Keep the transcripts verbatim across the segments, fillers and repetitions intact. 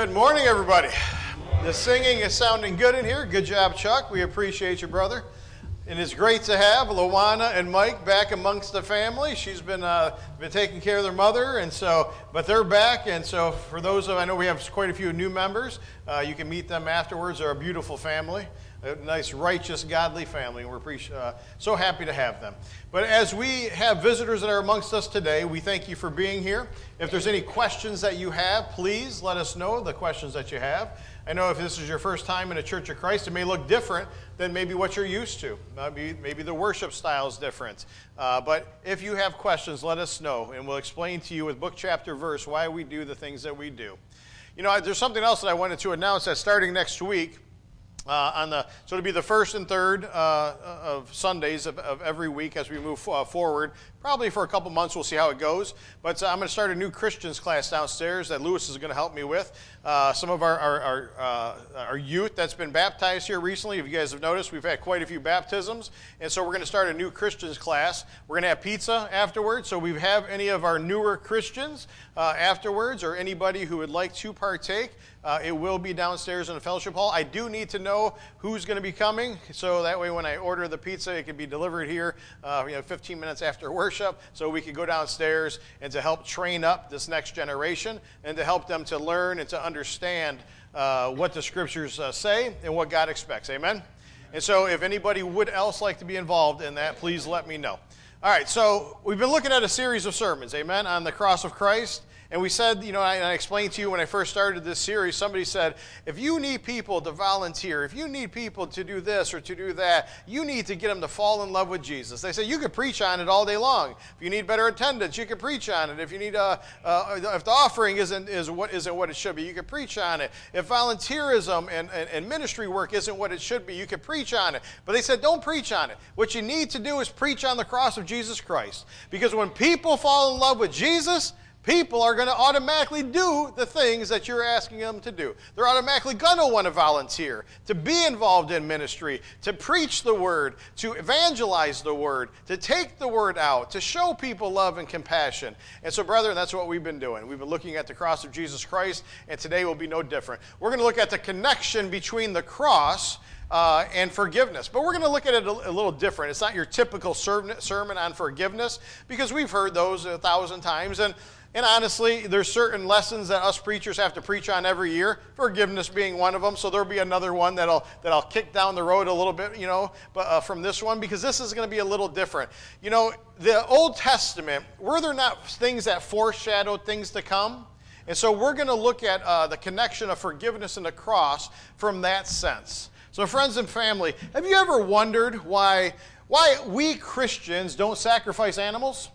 Good morning, everybody. The singing is sounding good in here. Good job, Chuck. We appreciate you, brother. And it's great to have Luana and Mike back amongst the family. She's been uh, been taking care of their mother, and so but they're back. And so for those of I know we have quite a few new members. Uh, you can meet them afterwards. They're a beautiful family, a nice, righteous, godly family. And we're appreci- uh, so happy to have them. But as we have visitors that are amongst us today, we thank you for being here. If there's any questions that you have, please let us know the questions that you have. I know if this is your first time in a Church of Christ, it may look different than maybe what you're used to. Maybe, maybe the worship style is different. Uh, but if you have questions, let us know, and we'll explain to you with book, chapter, verse why we do the things that we do. You know, there's something else that I wanted to announce that starting next week, Uh, on the so it'll be the first and third uh, of Sundays of, of every week as we move uh, forward. Probably for a couple months, we'll see how it goes. But uh, I'm going to start a new Christians class downstairs that Lewis is going to help me with. Uh, some of our our our, uh, our youth that's been baptized here recently, if you guys have noticed, we've had quite a few baptisms, and so we're going to start a new Christians class. We're going to have pizza afterwards. So we have any of our newer Christians uh, afterwards, or anybody who would like to partake. Uh, it will be downstairs in the fellowship hall. I do need to know who's going to be coming, so that way when I order the pizza, it can be delivered here uh, you know, fifteen minutes after worship, so we can go downstairs and to help train up this next generation and to help them to learn and to understand uh, what the Scriptures uh, say and what God expects. Amen? And so if anybody would else like to be involved in that, please let me know. All right, so we've been looking at a series of sermons, amen, on the cross of Christ. And we said, you know, I, I explained to you when I first started this series, somebody said, if you need people to volunteer, if you need people to do this or to do that, you need to get them to fall in love with Jesus. They say, you could preach on it all day long. If you need better attendance, you can preach on it. If you need, uh, uh, if the offering isn't, is what, isn't what it should be, you can preach on it. If volunteerism and, and, and ministry work isn't what it should be, you can preach on it. But they said, don't preach on it. What you need to do is preach on the cross of Jesus Christ. Because when people fall in love with Jesus, people are going to automatically do the things that you're asking them to do. They're automatically going to want to volunteer, to be involved in ministry, to preach the word, to evangelize the word, to take the word out, to show people love and compassion. And so, brethren, that's what we've been doing. We've been looking at the cross of Jesus Christ, and today will be no different. We're going to look at the connection between the cross Uh, and forgiveness. But we're going to look at it a, a little different. It's not your typical sermon, sermon on forgiveness, because we've heard those a thousand times. And, and honestly, there's certain lessons that us preachers have to preach on every year, forgiveness being one of them. So there'll be another one that I'll, that I'll kick down the road a little bit, you know, but, uh, from this one, because this is going to be a little different. You know, the Old Testament, were there not things that foreshadowed things to come? And so we're going to look at uh, the connection of forgiveness and the cross from that sense. So friends and family, have you ever wondered why why we Christians don't sacrifice animals?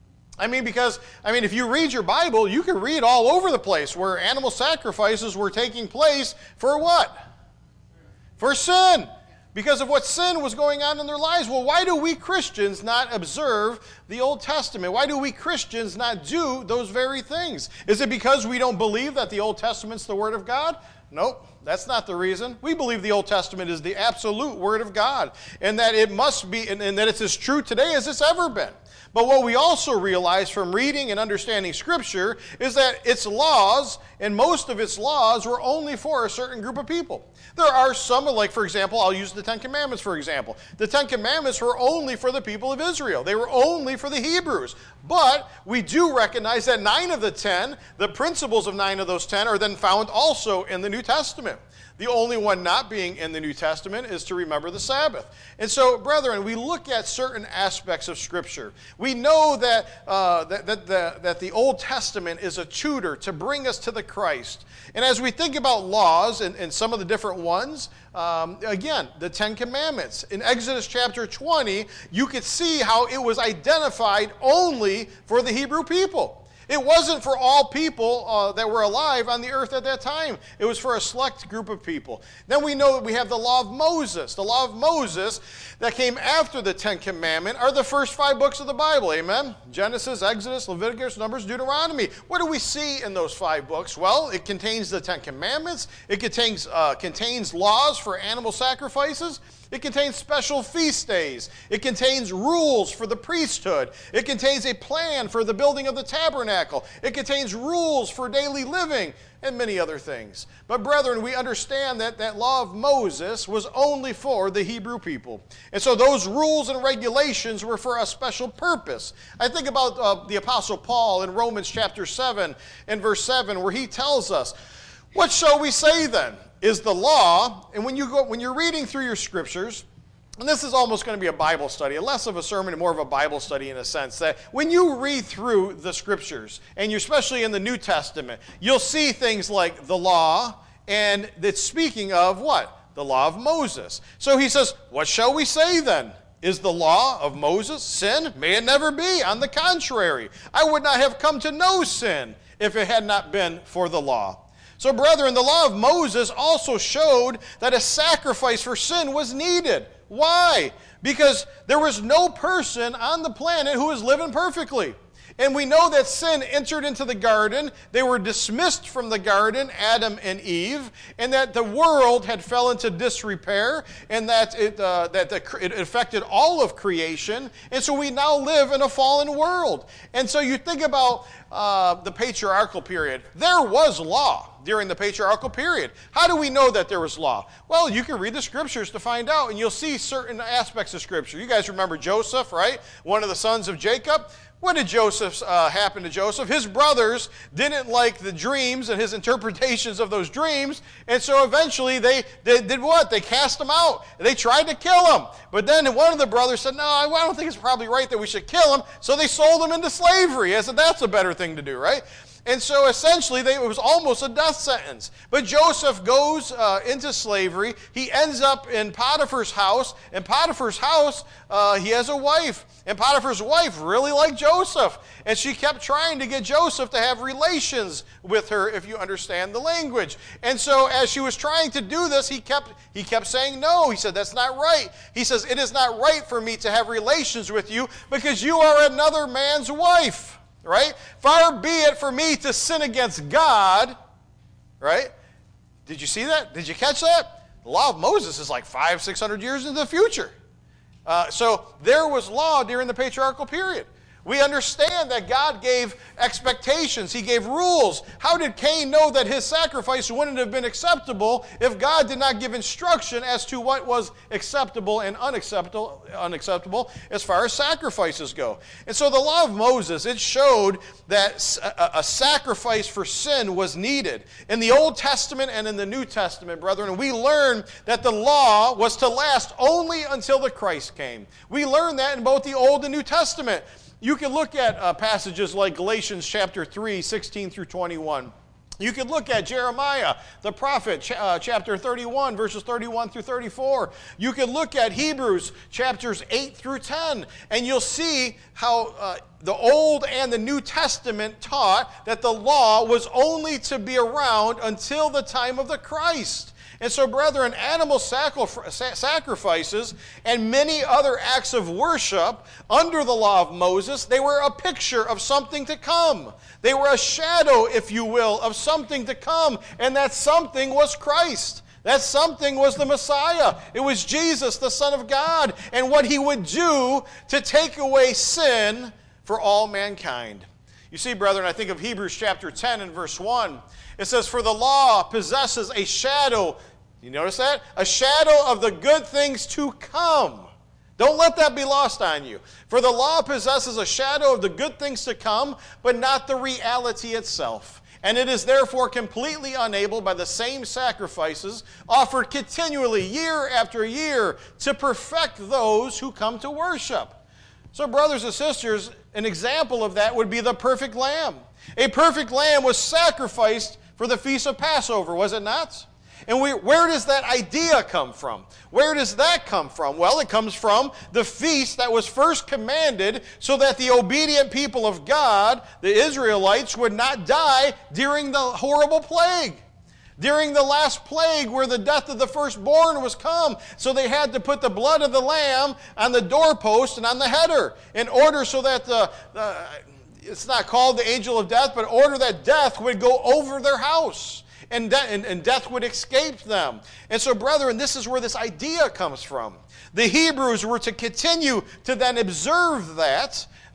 I mean, because, I mean, if you read your Bible, you can read all over the place where animal sacrifices were taking place for what? For sin. Because of what sin was going on in their lives. Well, why do we Christians not observe the Old Testament? Why do we Christians not do those very things? Is it because we don't believe that the Old Testament's the Word of God? Nope, that's not the reason. We believe the Old Testament is the absolute Word of God, and that it must be, and, and that it's as true today as it's ever been. But what we also realize from reading and understanding Scripture is that its laws, and most of its laws, were only for a certain group of people. There are some, like for example, I'll use the Ten Commandments for example. The Ten Commandments were only for the people of Israel. They were only for the Hebrews. But we do recognize that nine of the ten, the principles of nine of those ten, are then found also in the New Testament. The only one not being in the New Testament is to remember the Sabbath. And so, brethren, we look at certain aspects of Scripture. We know that, uh, that, that, the, that the Old Testament is a tutor to bring us to the Christ. And as we think about laws and, and some of the different ones, um, again, the Ten Commandments. In Exodus chapter twenty, you could see how it was identified only for the Hebrew people. It wasn't for all people uh, that were alive on the earth at that time. It was for a select group of people. Then we know that we have the law of Moses. The law of Moses that came after the Ten Commandments are the first five books of the Bible. Amen? Genesis, Exodus, Leviticus, Numbers, Deuteronomy. What do we see in those five books? Well, it contains the Ten Commandments. It contains, uh, contains laws for animal sacrifices. It contains special feast days. It contains rules for the priesthood. It contains a plan for the building of the tabernacle. tabernacle. It contains rules for daily living and many other things. But brethren, we understand that that law of Moses was only for the Hebrew people. And so those rules and regulations were for a special purpose. I think about uh, the Apostle Paul in Romans chapter seven and verse seven, where he tells us, what shall we say then? Is the law, and when, you go, when you're reading through your scriptures, and this is almost going to be a Bible study, less of a sermon and more of a Bible study in a sense, that when you read through the scriptures, and you're especially in the New Testament, you'll see things like the law, and it's speaking of what? The law of Moses. So he says, what shall we say then? Is the law of Moses sin? May it never be. On the contrary, I would not have come to know sin if it had not been for the law. So, brethren, the law of Moses also showed that a sacrifice for sin was needed. Why? Because there was no person on the planet who was living perfectly. And we know that sin entered into the garden. They were dismissed from the garden, Adam and Eve, and that the world had fell into disrepair, and that it, uh, that the, it affected all of creation. And so we now live in a fallen world. And so you think about uh, the patriarchal period. There was law during the patriarchal period. How do we know that there was law? Well, you can read the scriptures to find out, and you'll see certain aspects of scripture. You guys remember Joseph, right? One of the sons of Jacob. What did Joseph uh, happen to Joseph? His brothers didn't like the dreams and his interpretations of those dreams, and so eventually they, they did what? They cast him out. They tried to kill him. But then one of the brothers said, no, I don't think it's probably right that we should kill him, so they sold him into slavery. I said, that's a better thing to do, right? And so essentially, they, it was almost a death sentence. But Joseph goes uh, into slavery. He ends up in Potiphar's house. In Potiphar's house, uh, he has a wife. And Potiphar's wife really liked Joseph. And she kept trying to get Joseph to have relations with her, if you understand the language. And so as she was trying to do this, he kept, he kept saying no. He said, that's not right. He says, it is not right for me to have relations with you because you are another man's wife. Right? Far be it for me to sin against God. Right? Did you see that? Did you catch that? The law of Moses is like five, six hundred years into the future. Uh, so there was law during the patriarchal period. We understand that God gave expectations. He gave rules. How did Cain know that his sacrifice wouldn't have been acceptable if God did not give instruction as to what was acceptable and unacceptable, unacceptable as far as sacrifices go? And so the law of Moses, it showed that a, a sacrifice for sin was needed. In the Old Testament and in the New Testament, brethren, we learn that the law was to last only until the Christ came. We learn that in both the Old and New Testament. You can look at uh, passages like Galatians chapter three, sixteen through twenty-one. You could look at Jeremiah, the prophet, ch- uh, chapter thirty-one, verses thirty-one through thirty-four. You could look at Hebrews, chapters eight through ten, and you'll see how uh, the Old and the New Testament taught that the law was only to be around until the time of the Christ. And so, brethren, animal sacrifices and many other acts of worship under the law of Moses, they were a picture of something to come. They were a shadow, if you will, of something to come. And that something was Christ. That something was the Messiah. It was Jesus, the Son of God, and what he would do to take away sin for all mankind. You see, brethren, I think of Hebrews chapter ten and verse one. It says, for the law possesses a shadow. You notice that? A shadow of the good things to come. Don't let that be lost on you. For the law possesses a shadow of the good things to come, but not the reality itself. And it is therefore completely unable by the same sacrifices offered continually year after year to perfect those who come to worship. So, brothers and sisters, an example of that would be the perfect lamb. A perfect lamb was sacrificed for the Feast of Passover, was it not? And we, where does that idea come from? Where does that come from? Well, it comes from the feast that was first commanded so that the obedient people of God, the Israelites, would not die during the horrible plague. During the last plague where the death of the firstborn was come. So they had to put the blood of the lamb on the doorpost and on the header in order so that the... the it's not called the angel of death, but order that death would go over their house and, de- and, and death would escape them. And so, brethren, this is where this idea comes from. The Hebrews were to continue to then observe that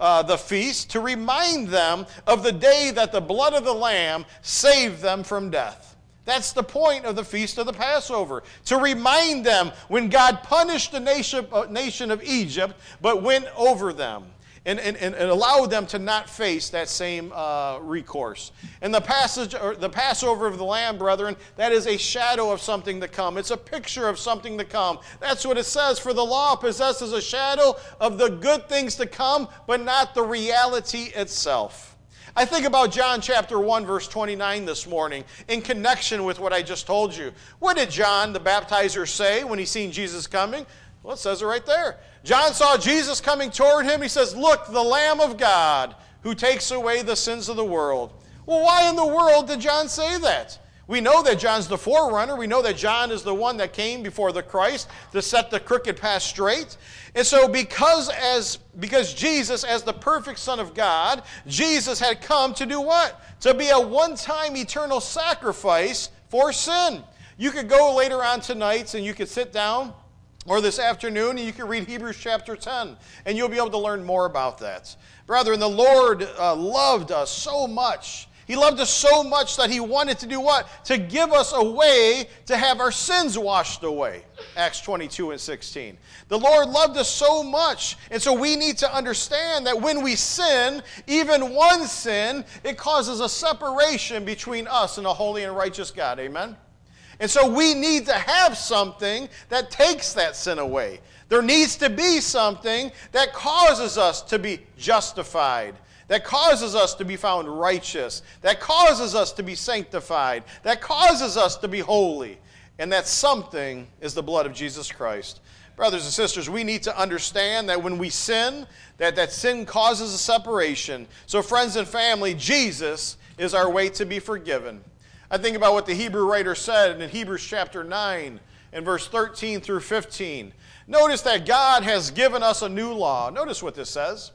uh, the feast to remind them of the day that the blood of the Lamb saved them from death. That's the point of the Feast of the Passover, to remind them when God punished the nation, uh, nation of Egypt, but went over them. And, and, and allow them to not face that same uh, recourse. And the passage, or the Passover of the Lamb, brethren, that is a shadow of something to come. It's a picture of something to come. That's what it says. For the law possesses a shadow of the good things to come, but not the reality itself. I think about John chapter one, verse twenty-nine this morning in connection with what I just told you. What did John the baptizer say when he seen Jesus coming? Well, it says it right there. John saw Jesus coming toward him. He says, "Look, the Lamb of God who takes away the sins of the world." Well, why in the world did John say that? We know that John's the forerunner. We know that John is the one that came before the Christ to set the crooked path straight. And so because as because Jesus, as the perfect Son of God, Jesus had come to do what? To be a one-time eternal sacrifice for sin. You could go later on tonight and you could sit down, or this afternoon, and you can read Hebrews chapter ten, and you'll be able to learn more about that. Brethren, the Lord uh, loved us so much. He loved us so much that he wanted to do what? To give us a way to have our sins washed away. Acts twenty-two and sixteen. The Lord loved us so much, and so we need to understand that when we sin, even one sin, it causes a separation between us and a holy and righteous God. Amen? And so we need to have something that takes that sin away. There needs to be something that causes us to be justified, that causes us to be found righteous, that causes us to be sanctified, that causes us to be holy. And that something is the blood of Jesus Christ. Brothers and sisters, we need to understand that when we sin, that that sin causes a separation. So friends and family, Jesus is our way to be forgiven. I think about what the Hebrew writer said in Hebrews chapter nine and verse thirteen through fifteen. Notice that God has given us a new law. Notice what this says.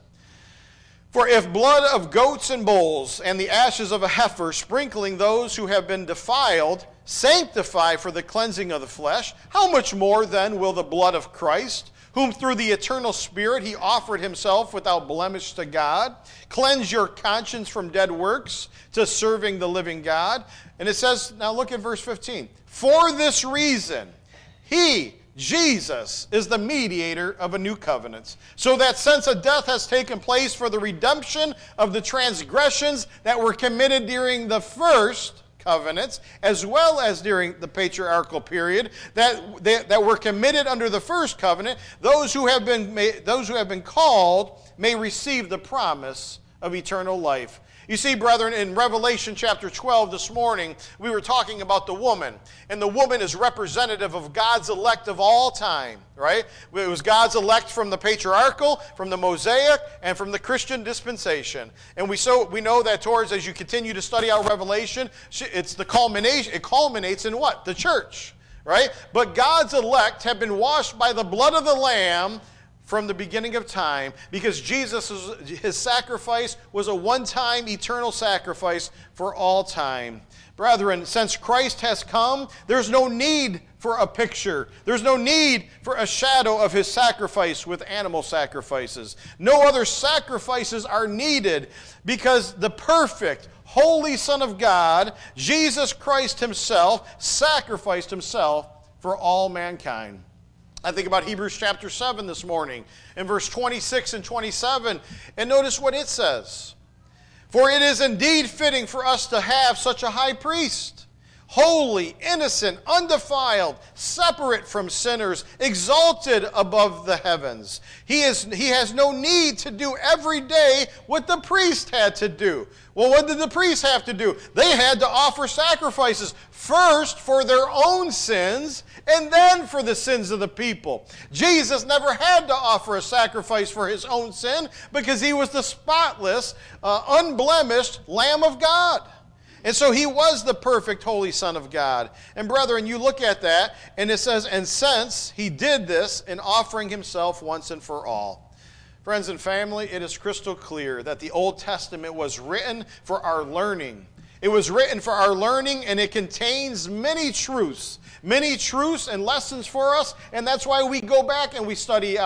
For if blood of goats and bulls and the ashes of a heifer, sprinkling those who have been defiled, sanctify for the cleansing of the flesh, how much more then will the blood of Christ, whom through the eternal Spirit he offered himself without blemish to God, cleanse your conscience from dead works to serving the living God? And it says, now look at verse fifteen. For this reason, he, Jesus, is the mediator of a new covenant, so that since a death has taken place for the redemption of the transgressions that were committed during the first covenants, as well as during the patriarchal period, that, that, that were committed under the first covenant, those who have been may, those who have been called may receive the promise of eternal life. You see, brethren, in Revelation chapter twelve this morning, we were talking about the woman. And the woman is representative of God's elect of all time, right? It was God's elect from the patriarchal, from the Mosaic, and from the Christian dispensation. And we so we know that towards, as you continue to study out Revelation, it's the culmination. It culminates in what? The church, right? But God's elect have been washed by the blood of the Lamb from the beginning of time, because Jesus, his sacrifice was a one-time eternal sacrifice for all time. Brethren, since Christ has come, there's no need for a picture. There's no need for a shadow of his sacrifice with animal sacrifices. No other sacrifices are needed, because the perfect, holy Son of God, Jesus Christ himself, sacrificed himself for all mankind. I think about Hebrews chapter seven this morning, in verse twenty-six and twenty-seven, and notice what it says. For it is indeed fitting for us to have such a high priest, holy, innocent, undefiled, separate from sinners, exalted above the heavens. He is, he has no need to do every day what the priest had to do. Well, what did the priests have to do? They had to offer sacrifices, first for their own sins, and then for the sins of the people. Jesus never had to offer a sacrifice for his own sin, because he was the spotless, uh, unblemished Lamb of God. And so he was the perfect holy Son of God. And brethren, you look at that, and it says, and since he did this in offering himself once and for all. Friends and family, it is crystal clear that the Old Testament was written for our learning. It was written for our learning, and it contains many truths, many truths and lessons for us, and that's why we go back and we study out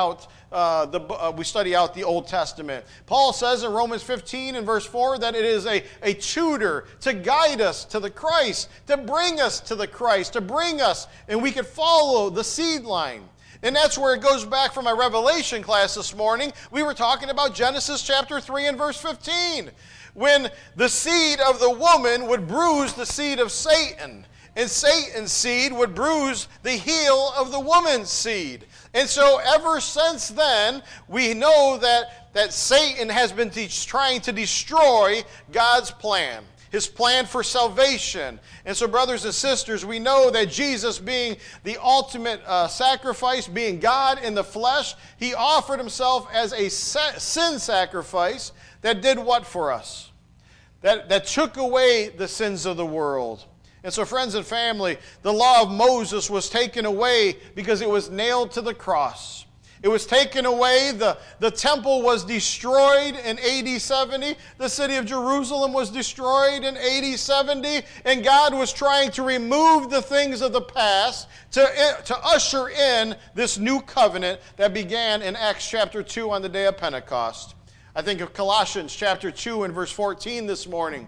uh, the uh, we study out the Old Testament. Paul says in Romans fifteen and verse four that it is a, a tutor to guide us to the Christ, to bring us to the Christ, to bring us, and we could follow the seed line. And that's where it goes back from my Revelation class this morning. We were talking about Genesis chapter three and verse fifteen, when the seed of the woman would bruise the seed of Satan, and Satan's seed would bruise the heel of the woman's seed. And so ever since then, we know that, that Satan has been de- trying to destroy God's plan, his plan for salvation. And so, brothers and sisters, we know that Jesus, being the ultimate uh, sacrifice, being God in the flesh, he offered himself as a sa- sin sacrifice that did what for us? That, that took away the sins of the world. And so, friends and family, the law of Moses was taken away because it was nailed to the cross. It was taken away. The, the temple was destroyed in A D seventy. The city of Jerusalem was destroyed in A D seventy. And God was trying to remove the things of the past to, to usher in this new covenant that began in Acts chapter two on the day of Pentecost. I think of Colossians chapter two and verse fourteen this morning.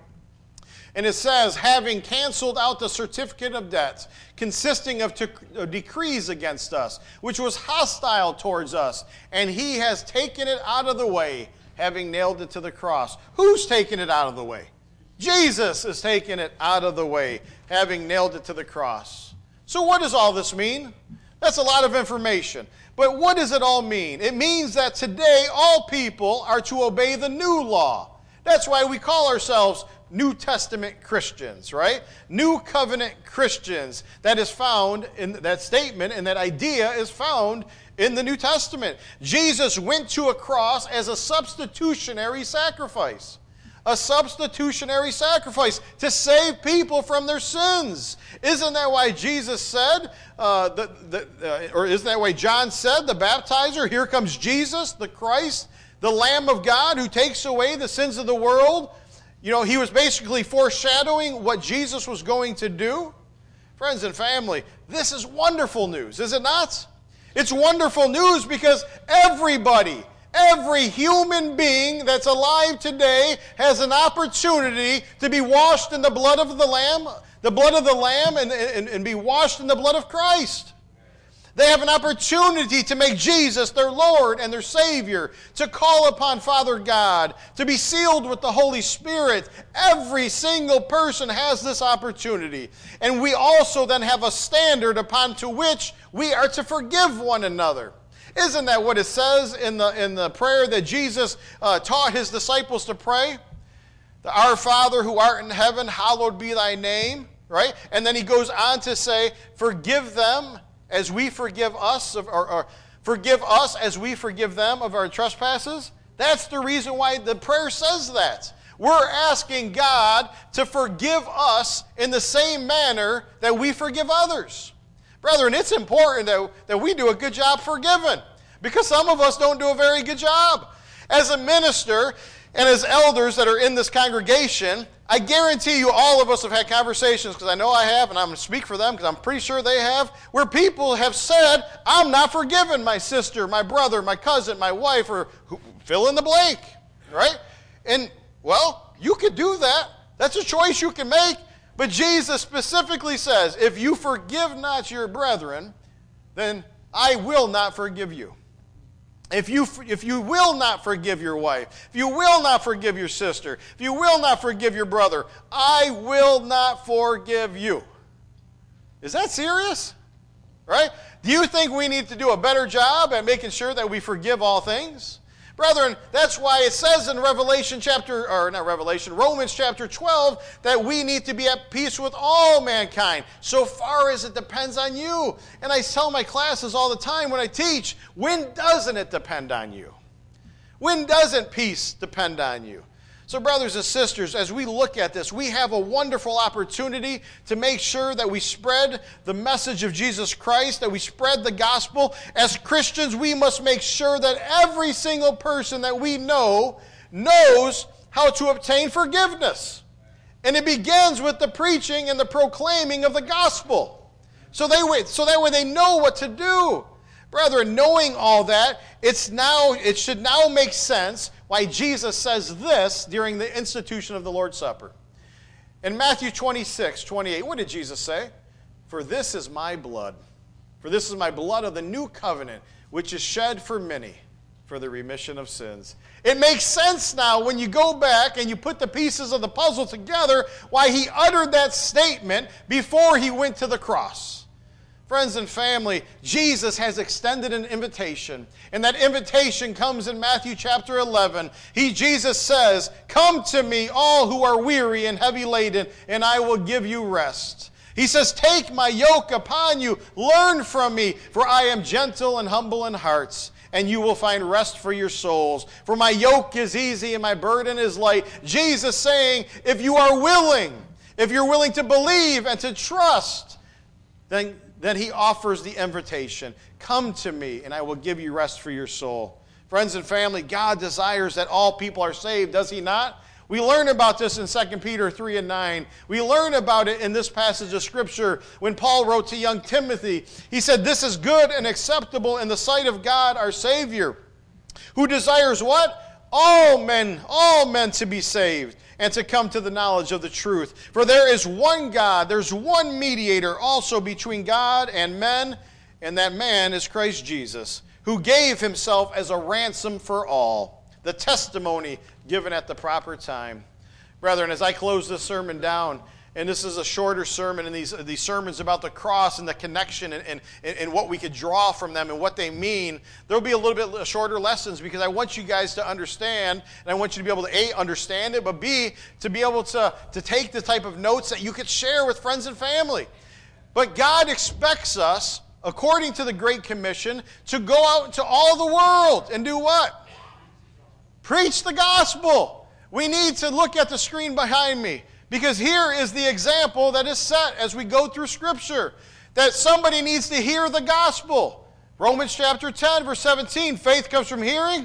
And it says, having canceled out the certificate of debt, consisting of t- decrees against us, which was hostile towards us, and he has taken it out of the way, having nailed it to the cross. Who's taken it out of the way? Jesus is taking it out of the way, having nailed it to the cross. So what does all this mean? That's a lot of information. But what does it all mean? It means that today all people are to obey the new law. That's why we call ourselves New Testament Christians, right? New covenant Christians. That is found in that statement, and that idea is found in the New Testament. Jesus went to a cross as a substitutionary sacrifice. A substitutionary sacrifice to save people from their sins. Isn't that why Jesus said, uh, the, the, uh, or isn't that why John said, the baptizer, here comes Jesus, the Christ, the Lamb of God who takes away the sins of the world? You know, he was basically foreshadowing what Jesus was going to do. Friends and family, this is wonderful news, is it not? It's wonderful news because everybody, every human being that's alive today has an opportunity to be washed in the blood of the Lamb, the blood of the Lamb, and, and, and be washed in the blood of Christ. They have an opportunity to make Jesus their Lord and their Savior, to call upon Father God, to be sealed with the Holy Spirit. Every single person has this opportunity. And we also then have a standard upon to which we are to forgive one another. Isn't that what it says in the, in the prayer that Jesus uh, taught his disciples to pray? The Our Father who art in heaven, hallowed be thy name, right? And then he goes on to say, forgive them as we forgive us, of, or, or forgive us as we forgive them of our trespasses. That's the reason why the prayer says that. We're asking God to forgive us in the same manner that we forgive others. Brethren, it's important that, that we do a good job forgiving, because some of us don't do a very good job. As a minister and as elders that are in this congregation, I guarantee you all of us have had conversations, because I know I have, and I'm going to speak for them because I'm pretty sure they have, where people have said, I'm not forgiving my sister, my brother, my cousin, my wife, or who, fill in the blank, right? And, well, you could do that. That's a choice you can make. But Jesus specifically says, if you forgive not your brethren, then I will not forgive you. If you, if you will not forgive your wife, if you will not forgive your sister, if you will not forgive your brother, I will not forgive you. Is that serious? Right? Do you think we need to do a better job at making sure that we forgive all things? Brethren, that's why it says in Revelation chapter, or not Revelation, Romans chapter twelve, that we need to be at peace with all mankind, so far as it depends on you. And I tell my classes all the time when I teach, when doesn't it depend on you? When doesn't peace depend on you? So brothers and sisters, as we look at this, we have a wonderful opportunity to make sure that we spread the message of Jesus Christ, that we spread the gospel. As Christians, we must make sure that every single person that we know knows how to obtain forgiveness. And it begins with the preaching and the proclaiming of the gospel. So they wait, so that way they know what to do. Brethren, knowing all that, it's now, it should now make sense why Jesus says this during the institution of the Lord's Supper. In Matthew twenty-six, twenty-eight, what did Jesus say? For this is my blood. For this is my blood of the new covenant, which is shed for many for the remission of sins. It makes sense now when you go back and you put the pieces of the puzzle together why he uttered that statement before he went to the cross. Friends and family, Jesus has extended an invitation, and that invitation comes in Matthew chapter eleven. He, Jesus says, "Come to me, all who are weary and heavy laden, and I will give you rest." He says, "Take my yoke upon you, learn from me, for I am gentle and humble in heart, and you will find rest for your souls. For my yoke is easy and my burden is light." Jesus saying, if you are willing, if you're willing to believe and to trust, then Then he offers the invitation, "Come to me, and I will give you rest for your soul." Friends and family, God desires that all people are saved, does he not? We learn about this in Second Peter three and nine. We learn about it in this passage of Scripture when Paul wrote to young Timothy. He said, "This is good and acceptable in the sight of God our Savior, who desires" what? All men, all men to be saved and to come to the knowledge of the truth. For there is one God, there's one mediator also between God and men, and that man is Christ Jesus, who gave himself as a ransom for all. The testimony given at the proper time. Brethren, as I close this sermon down, and this is a shorter sermon, and these, these sermons about the cross and the connection and, and, and what we could draw from them and what they mean, there will be a little bit shorter lessons because I want you guys to understand, and I want you to be able to, A, understand it, but B, to be able to, to take the type of notes that you could share with friends and family. But God expects us, according to the Great Commission, to go out into all the world and do what? Preach the gospel. We need to look at the screen behind me, because here is the example that is set as we go through Scripture, that somebody needs to hear the gospel. Romans chapter ten, verse seventeen, faith comes from hearing.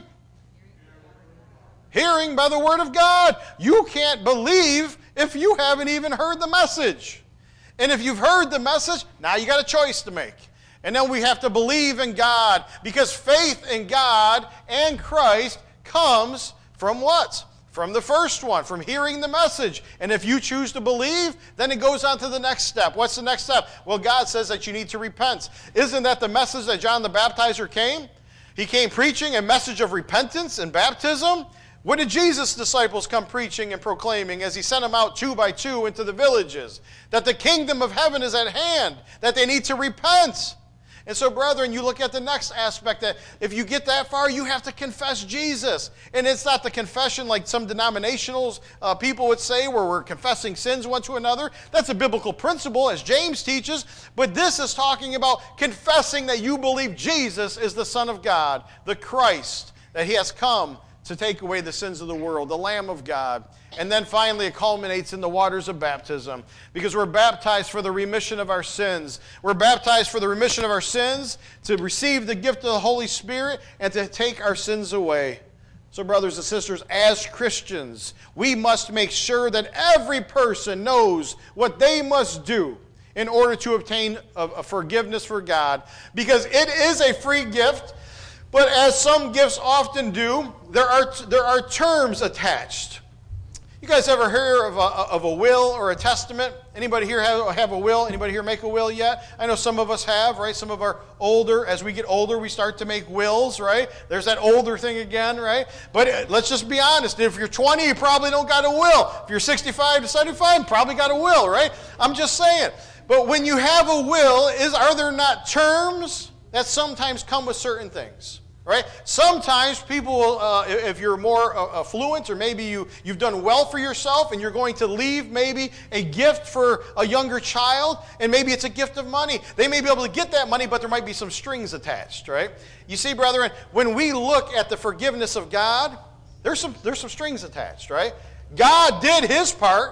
Hearing by the word of God. You can't believe if you haven't even heard the message. And if you've heard the message, now you got a choice to make. And then we have to believe in God, because faith in God and Christ comes from what? From the first one, from hearing the message. And if you choose to believe, then it goes on to the next step. What's the next step? Well, God says that you need to repent. Isn't that the message that John the Baptizer came? He came preaching a message of repentance and baptism. What did Jesus' disciples come preaching and proclaiming as he sent them out two by two into the villages? That the kingdom of heaven is at hand, that they need to repent. And so, brethren, you look at the next aspect, that if you get that far, you have to confess Jesus. And it's not the confession like some denominational uh, people would say, where we're confessing sins one to another. That's a biblical principle, as James teaches. But this is talking about confessing that you believe Jesus is the Son of God, the Christ, that he has come to take away the sins of the world, the Lamb of God. And then finally it culminates in the waters of baptism, because we're baptized for the remission of our sins. We're baptized for the remission of our sins, to receive the gift of the Holy Spirit, and to take our sins away. So brothers and sisters, as Christians, we must make sure that every person knows what they must do in order to obtain a, a forgiveness for God, because it is a free gift. But as some gifts often do, there are, there are terms attached. You guys ever hear of a, of a will or a testament? Anybody here have, have a will? Anybody here make a will yet? I know some of us have, right? Some of our older, as we get older, we start to make wills, right? There's that older thing again, right? But let's just be honest. If you're twenty, you probably don't got a will. If you're sixty-five to seventy-five, you probably got a will, right? I'm just saying. But when you have a will, is are there not terms that sometimes come with certain things? Right? Sometimes people will, uh, if you're more uh, affluent, or maybe you, you've done well for yourself and you're going to leave maybe a gift for a younger child, and maybe it's a gift of money. They may be able to get that money, but there might be some strings attached, right? You see, brethren, when we look at the forgiveness of God, there's some, there's some strings attached, right? God did his part.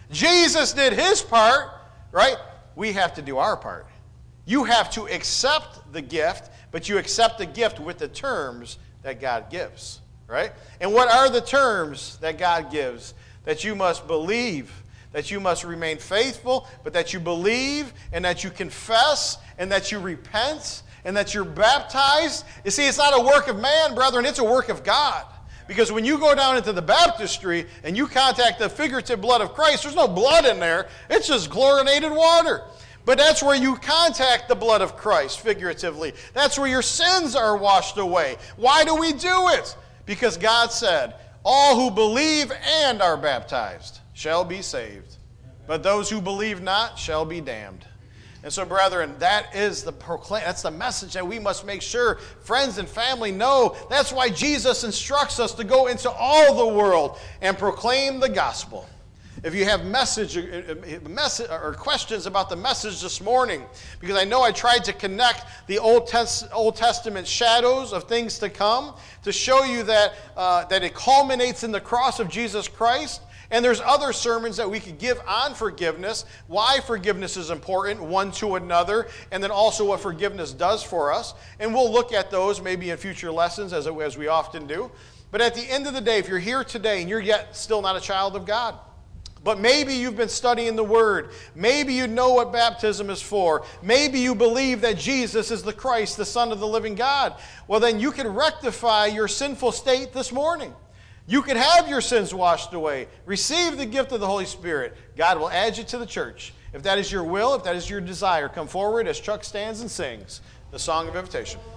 Jesus did his part, right? We have to do our part. You have to accept the gift, but you accept the gift with the terms that God gives, right? And what are the terms that God gives? That you must believe, that you must remain faithful, but that you believe and that you confess and that you repent and that you're baptized. You see, it's not a work of man, brethren, it's a work of God. Because when you go down into the baptistry and you contact the figurative blood of Christ, there's no blood in there. It's just chlorinated water. But that's where you contact the blood of Christ, figuratively. That's where your sins are washed away. Why do we do it? Because God said, all who believe and are baptized shall be saved. But those who believe not shall be damned. And so, brethren, that is the proclaim. That's the message that we must make sure friends and family know. That's why Jesus instructs us to go into all the world and proclaim the gospel. If you have message, message or questions about the message this morning, because I know I tried to connect the Old, Tes- Old Testament shadows of things to come to show you that, uh, that it culminates in the cross of Jesus Christ. And there's other sermons that we could give on forgiveness, why forgiveness is important one to another, and then also what forgiveness does for us. And we'll look at those maybe in future lessons, as, as we often do. But at the end of the day, if you're here today and you're yet still not a child of God, but maybe you've been studying the Word, maybe you know what baptism is for, maybe you believe that Jesus is the Christ, the Son of the living God, well then you can rectify your sinful state this morning. You can have your sins washed away. Receive the gift of the Holy Spirit. God will add you to the church. If that is your will, if that is your desire, come forward as Chuck stands and sings the song of invitation.